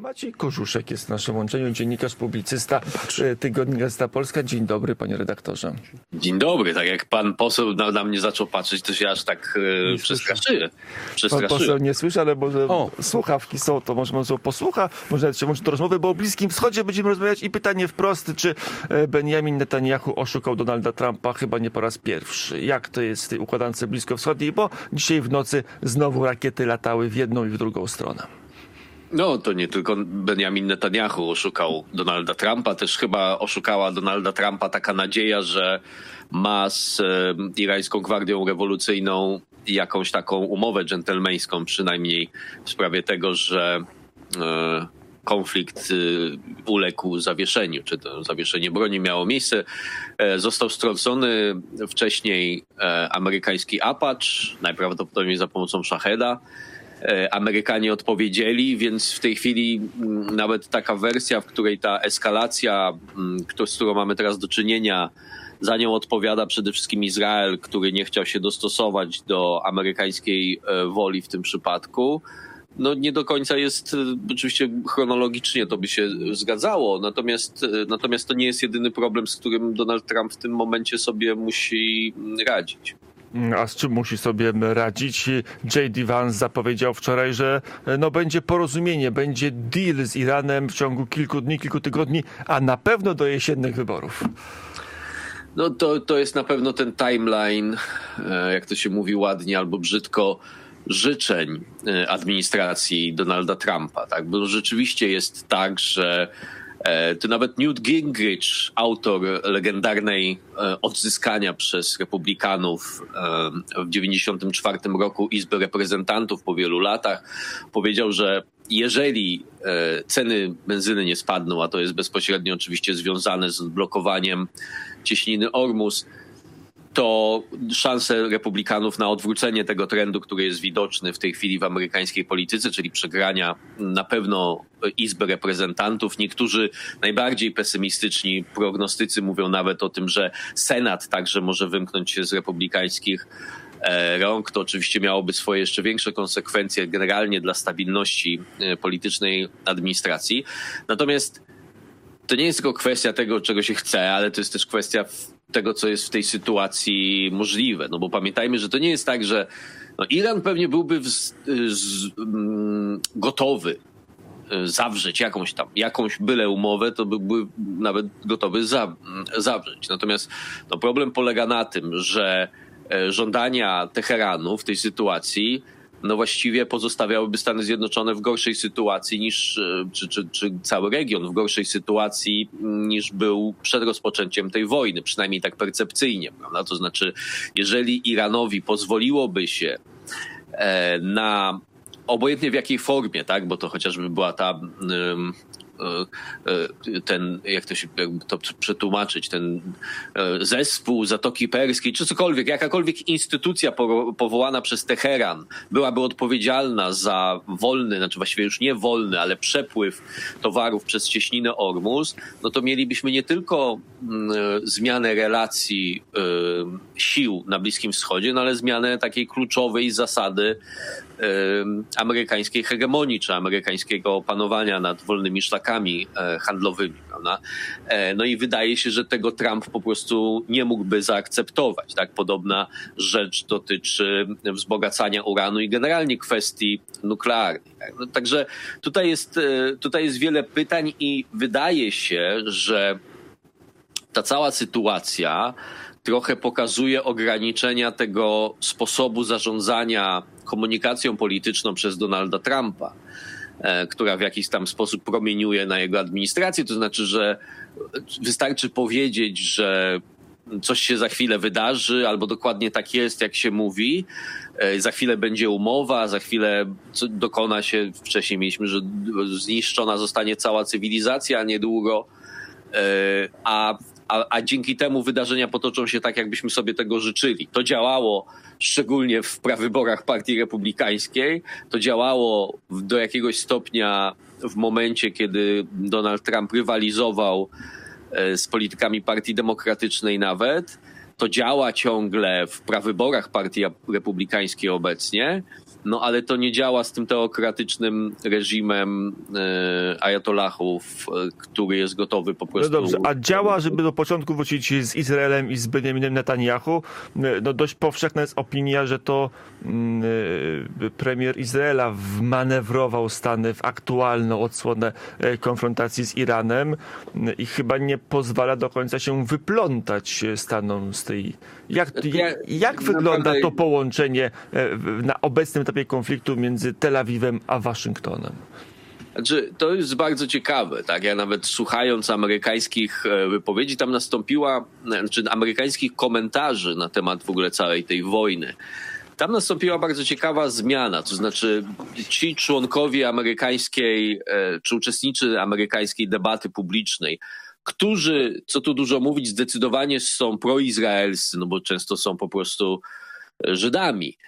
Maciej Korzuszek jest w naszym łączeniu, dziennikarz, publicysta, tygodnik Gazeta Polska. Dzień dobry, panie redaktorze. Dzień dobry. Tak jak pan poseł na mnie zaczął patrzeć, to się aż tak przestraszyłem. Pan poseł nie słyszy, ale może słuchawki są, to może posłucha, może się włączy do rozmowy, bo o Bliskim Wschodzie będziemy rozmawiać i pytanie wprost, czy Benjamin Netanyahu oszukał Donalda Trumpa chyba nie po raz pierwszy. Jak to jest w tej układance bliskowschodniej, bo dzisiaj w nocy znowu rakiety latały w jedną i w drugą stronę. No to nie tylko Benjamin Netanyahu oszukał Donalda Trumpa, też chyba oszukała Donalda Trumpa taka nadzieja, że ma z irańską gwardią rewolucyjną jakąś taką umowę dżentelmeńską, przynajmniej w sprawie tego, że konflikt uległ zawieszeniu, czy to zawieszenie broni miało miejsce. Został strącony wcześniej amerykański Apache, najprawdopodobniej za pomocą Shaheda. Amerykanie odpowiedzieli, więc w tej chwili nawet taka wersja, w której ta eskalacja, z którą mamy teraz do czynienia, za nią odpowiada przede wszystkim Izrael, który nie chciał się dostosować do amerykańskiej woli w tym przypadku. No nie do końca jest, oczywiście chronologicznie to by się zgadzało, natomiast to nie jest jedyny problem, z którym Donald Trump w tym momencie sobie musi radzić. A z czym musi sobie radzić? J.D. Vance zapowiedział wczoraj, że będzie porozumienie, będzie deal z Iranem w ciągu kilku dni, kilku tygodni, a na pewno do jesiennych wyborów. No to jest na pewno ten timeline, jak to się mówi ładnie albo brzydko, życzeń administracji Donalda Trumpa. Tak? Bo rzeczywiście jest tak, że to nawet Newt Gingrich, autor legendarnej odzyskania przez republikanów w 1994 roku Izby Reprezentantów po wielu latach, powiedział, że jeżeli ceny benzyny nie spadną, a to jest bezpośrednio oczywiście związane z blokowaniem cieśniny Ormus, to szanse republikanów na odwrócenie tego trendu, który jest widoczny w tej chwili w amerykańskiej polityce, czyli przegrania na pewno Izby Reprezentantów. Niektórzy najbardziej pesymistyczni prognostycy mówią nawet o tym, że Senat także może wymknąć się z republikańskich rąk. To oczywiście miałoby swoje jeszcze większe konsekwencje generalnie dla stabilności politycznej administracji. Natomiast to nie jest tylko kwestia tego, czego się chce, ale to jest też kwestia tego, co jest w tej sytuacji możliwe. No bo pamiętajmy, że to nie jest tak, że Iran pewnie byłby gotowy zawrzeć jakąś byle umowę, to byłby nawet gotowy zawrzeć. Natomiast problem polega na tym, że żądania Teheranu w tej sytuacji właściwie pozostawiałyby Stany Zjednoczone w gorszej sytuacji niż, czy cały region w gorszej sytuacji niż był przed rozpoczęciem tej wojny, przynajmniej tak percepcyjnie, prawda? To znaczy, jeżeli Iranowi pozwoliłoby się na obojętnie w jakiej formie, tak, bo to chociażby była jakby to przetłumaczyć, ten zespół Zatoki Perskiej, czy cokolwiek, jakakolwiek instytucja powołana przez Teheran byłaby odpowiedzialna za wolny, znaczy właściwie już nie wolny, ale przepływ towarów przez cieśninę Ormus, no to mielibyśmy nie tylko zmianę relacji sił na Bliskim Wschodzie, no ale zmianę takiej kluczowej zasady amerykańskiej hegemonii, czy amerykańskiego panowania nad wolnymi szlakami handlowymi, prawda? No i wydaje się, że tego Trump po prostu nie mógłby zaakceptować. Tak? Podobna rzecz dotyczy wzbogacania uranu i generalnie kwestii nuklearnej. Tak? No, także tutaj jest wiele pytań i wydaje się, że ta cała sytuacja trochę pokazuje ograniczenia tego sposobu zarządzania komunikacją polityczną przez Donalda Trumpa, która w jakiś tam sposób promieniuje na jego administrację. To znaczy, że wystarczy powiedzieć, że coś się za chwilę wydarzy, albo dokładnie tak jest, jak się mówi. Za chwilę będzie umowa, za chwilę dokona się, wcześniej mieliśmy, że zniszczona zostanie cała cywilizacja niedługo, a dzięki temu wydarzenia potoczą się tak, jakbyśmy sobie tego życzyli. To działało szczególnie w prawyborach Partii Republikańskiej. To działało do jakiegoś stopnia w momencie, kiedy Donald Trump rywalizował z politykami Partii Demokratycznej nawet. To działa ciągle w prawyborach Partii Republikańskiej obecnie. No ale to nie działa z tym teokratycznym reżimem ajatollahów, który jest gotowy po prostu... No dobrze, a działa, żeby do początku wrócić z Izraelem i z Benjaminem Netanyahu? No dość powszechna jest opinia, że to premier Izraela wmanewrował Stany w aktualną odsłonę konfrontacji z Iranem i chyba nie pozwala do końca się wyplątać Stanom z tej... Jak wygląda to połączenie na obecnym etapie konfliktu między Tel Awiwem a Waszyngtonem? Znaczy, to jest bardzo ciekawe, tak? Ja nawet słuchając amerykańskich wypowiedzi, tam amerykańskich komentarzy na temat w ogóle całej tej wojny. Tam nastąpiła bardzo ciekawa zmiana, to znaczy ci członkowie amerykańskiej, czy uczestnicy amerykańskiej debaty publicznej, którzy, co tu dużo mówić, zdecydowanie są proizraelscy, no bo często są po prostu Żydami.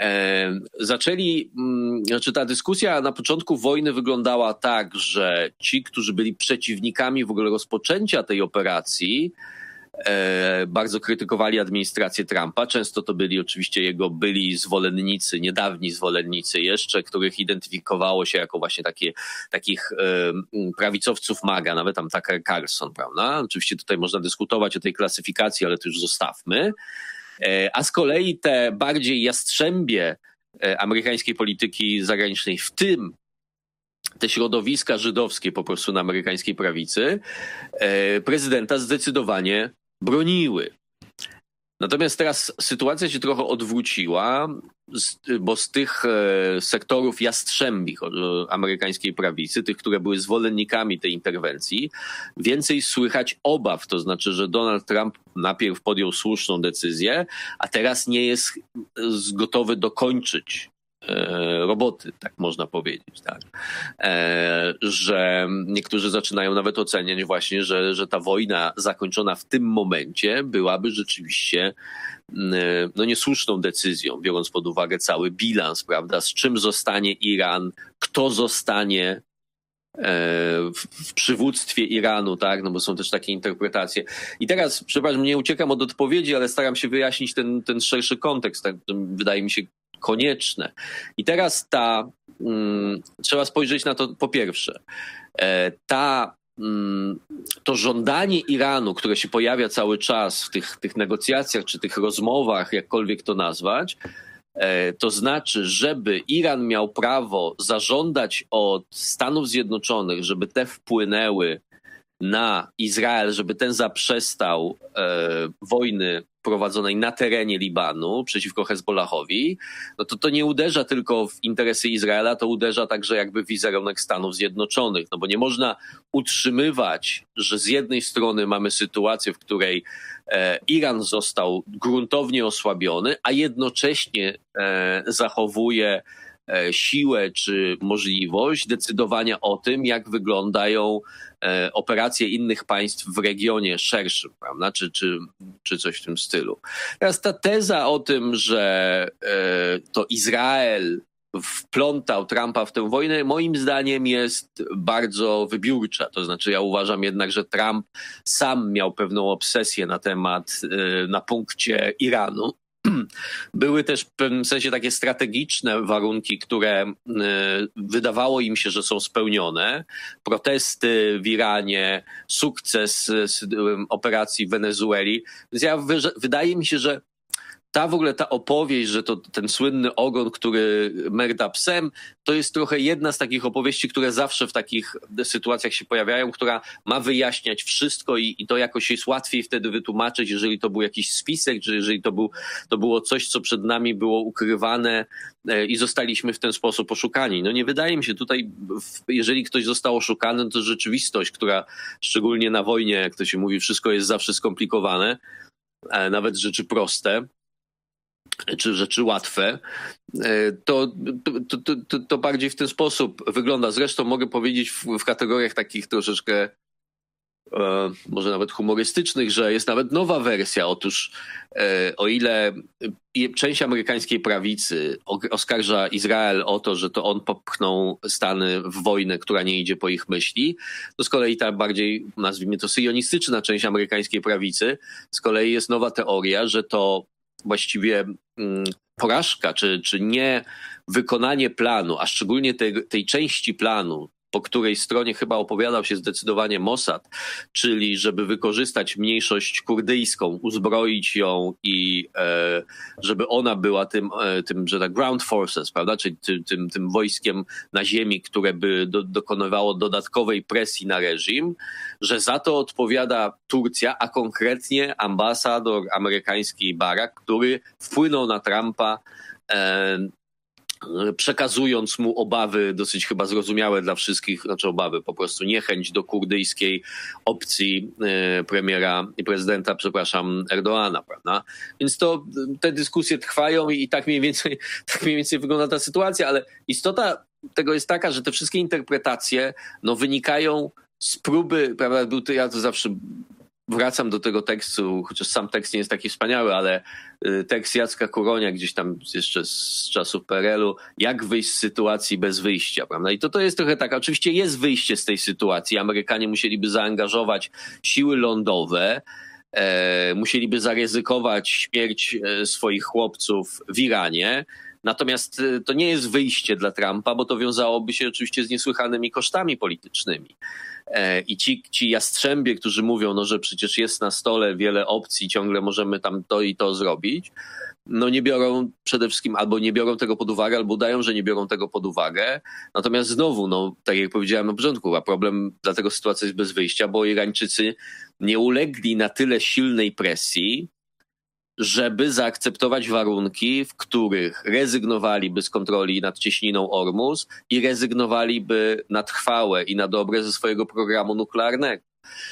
Ta dyskusja na początku wojny wyglądała tak, że ci, którzy byli przeciwnikami w ogóle rozpoczęcia tej operacji, bardzo krytykowali administrację Trumpa. Często to byli oczywiście jego byli zwolennicy, niedawni zwolennicy jeszcze, których identyfikowało się jako właśnie takich prawicowców MAGA, nawet tam Tucker Carlson, prawda? Oczywiście tutaj można dyskutować o tej klasyfikacji, ale to już zostawmy. A z kolei te bardziej jastrzębie amerykańskiej polityki zagranicznej, w tym te środowiska żydowskie po prostu na amerykańskiej prawicy, prezydenta zdecydowanie broniły. Natomiast teraz sytuacja się trochę odwróciła, bo z tych sektorów jastrzębich amerykańskiej prawicy, tych, które były zwolennikami tej interwencji, więcej słychać obaw. To znaczy, że Donald Trump najpierw podjął słuszną decyzję, a teraz nie jest gotowy dokończyć roboty, tak można powiedzieć, tak. Że niektórzy zaczynają nawet oceniać właśnie, że ta wojna zakończona w tym momencie byłaby rzeczywiście niesłuszną decyzją, biorąc pod uwagę cały bilans, prawda, z czym zostanie Iran, kto zostanie w przywództwie Iranu, tak, no bo są też takie interpretacje. I teraz, przepraszam, nie uciekam od odpowiedzi, ale staram się wyjaśnić ten szerszy kontekst, tak, wydaje mi się konieczne. I teraz trzeba spojrzeć na to po pierwsze. To żądanie Iranu, które się pojawia cały czas w tych negocjacjach czy tych rozmowach, jakkolwiek to nazwać, to znaczy, żeby Iran miał prawo zażądać od Stanów Zjednoczonych, żeby te wpłynęły na Izrael, żeby ten zaprzestał wojny prowadzonej na terenie Libanu przeciwko Hezbollahowi, no to nie uderza tylko w interesy Izraela, to uderza także jakby w wizerunek Stanów Zjednoczonych. No bo nie można utrzymywać, że z jednej strony mamy sytuację, w której Iran został gruntownie osłabiony, a jednocześnie zachowuje siłę czy możliwość decydowania o tym, jak wyglądają operacje innych państw w regionie szerszym, prawda? Czy coś w tym stylu. Teraz ta teza o tym, że to Izrael wplątał Trumpa w tę wojnę, moim zdaniem jest bardzo wybiórcza. To znaczy ja uważam jednak, że Trump sam miał pewną obsesję na punkcie Iranu. Były też w pewnym sensie takie strategiczne warunki, które wydawało im się, że są spełnione. Protesty w Iranie, sukces operacji w Wenezueli. Więc wydaje mi się, że ta opowieść, że to ten słynny ogon, który merda psem, to jest trochę jedna z takich opowieści, które zawsze w takich sytuacjach się pojawiają, która ma wyjaśniać wszystko i to jakoś jest łatwiej wtedy wytłumaczyć, jeżeli to był jakiś spisek, czy jeżeli to było coś, co przed nami było ukrywane i zostaliśmy w ten sposób oszukani. No nie wydaje mi się tutaj, jeżeli ktoś został oszukany, to rzeczywistość, która szczególnie na wojnie, jak to się mówi, wszystko jest zawsze skomplikowane, nawet rzeczy proste, czy rzeczy łatwe, to bardziej w ten sposób wygląda. Zresztą mogę powiedzieć w kategoriach takich troszeczkę może nawet humorystycznych, że jest nawet nowa wersja. Otóż o ile część amerykańskiej prawicy oskarża Izrael o to, że to on popchnął Stany w wojnę, która nie idzie po ich myśli, to z kolei ta bardziej, nazwijmy to, syjonistyczna część amerykańskiej prawicy, z kolei jest nowa teoria, że to właściwie porażka, czy nie wykonanie planu, a szczególnie tej części planu, po której stronie chyba opowiadał się zdecydowanie Mossad, czyli żeby wykorzystać mniejszość kurdyjską, uzbroić ją i żeby ona była tym że tak ground forces, prawda, czyli tym wojskiem na ziemi, które by dokonywało dodatkowej presji na reżim, że za to odpowiada Turcja, a konkretnie ambasador amerykański Barak, który wpłynął na Trumpa, przekazując mu obawy dosyć chyba zrozumiałe dla wszystkich, znaczy obawy, po prostu niechęć do kurdyjskiej opcji prezydenta Erdoğana, prawda? Więc te dyskusje trwają i tak mniej więcej wygląda ta sytuacja, ale istota tego jest taka, że te wszystkie interpretacje wynikają z próby, prawda, ja to zawsze wracam do tego tekstu, chociaż sam tekst nie jest taki wspaniały, ale tekst Jacka Kuronia gdzieś tam jeszcze z czasów PRL-u, jak wyjść z sytuacji bez wyjścia, prawda? I to jest trochę tak, oczywiście jest wyjście z tej sytuacji, Amerykanie musieliby zaangażować siły lądowe, musieliby zaryzykować śmierć swoich chłopców w Iranie. Natomiast to nie jest wyjście dla Trumpa, bo to wiązałoby się oczywiście z niesłychanymi kosztami politycznymi. I ci jastrzębie, którzy mówią, że przecież jest na stole wiele opcji, ciągle możemy tam to i to zrobić, nie biorą przede wszystkim albo nie biorą tego pod uwagę, albo udają, że nie biorą tego pod uwagę. Natomiast znowu, tak jak powiedziałem na początku, a problem, dlatego sytuacja jest bez wyjścia, bo Irańczycy nie ulegli na tyle silnej presji, żeby zaakceptować warunki, w których rezygnowaliby z kontroli nad cieśniną Ormus i rezygnowaliby na trwałe i na dobre ze swojego programu nuklearnego.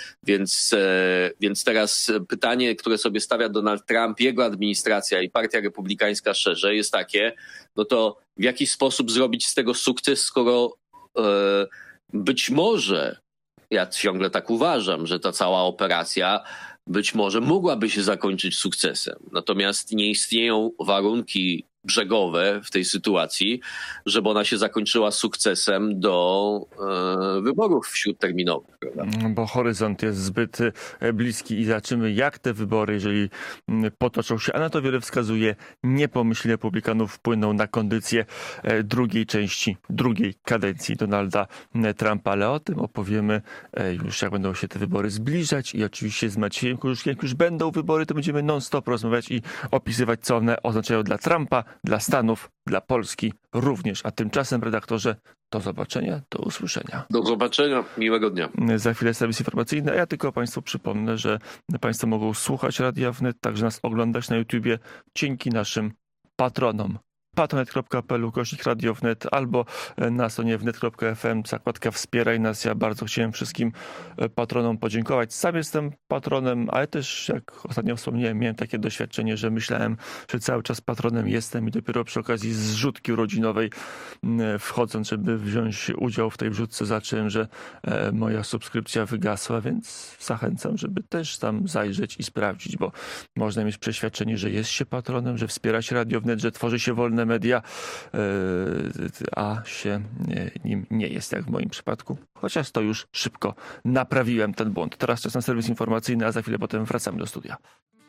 Więc teraz pytanie, które sobie stawia Donald Trump, jego administracja i Partia Republikańska szerzej jest takie, to w jaki sposób zrobić z tego sukces, skoro być może, ja ciągle tak uważam, że ta cała operacja być może mogłaby się zakończyć sukcesem. Natomiast nie istnieją warunki brzegowe w tej sytuacji, żeby ona się zakończyła sukcesem do wyborów śródterminowych. Prawda? Bo horyzont jest zbyt bliski i zobaczymy, jak te wybory, jeżeli potoczą się, a na to wiele wskazuje, niepomyślnie Republikanów wpłyną na kondycję drugiej części, drugiej kadencji Donalda Trumpa. Ale o tym opowiemy już, jak będą się te wybory zbliżać i oczywiście z Maciejem Kożuszkiem, jak już będą wybory, to będziemy non-stop rozmawiać i opisywać, co one oznaczają dla Trumpa, dla Stanów, dla Polski również. A tymczasem, redaktorze, do zobaczenia, do usłyszenia. Do zobaczenia, miłego dnia. Za chwilę serwis informacyjny, a ja tylko Państwu przypomnę, że Państwo mogą słuchać Radia Wnet, także nas oglądać na YouTubie dzięki naszym patronom. patronite.pl/Radio Wnet albo na stronie wnet.fm zakładka Wspieraj nas. Ja bardzo chciałem wszystkim patronom podziękować. Sam jestem patronem, ale też, jak ostatnio wspomniałem, miałem takie doświadczenie, że myślałem, że cały czas patronem jestem i dopiero przy okazji zrzutki urodzinowej wchodząc, żeby wziąć udział w tej wrzutce, zacząłem, że moja subskrypcja wygasła, więc zachęcam, żeby też tam zajrzeć i sprawdzić, bo można mieć przeświadczenie, że jest się patronem, że wspiera się Radio Wnet, że tworzy się wolne media, a się nim nie jest, jak w moim przypadku. Chociaż to już szybko naprawiłem ten błąd. Teraz czas na serwis informacyjny, a za chwilę potem wracamy do studia.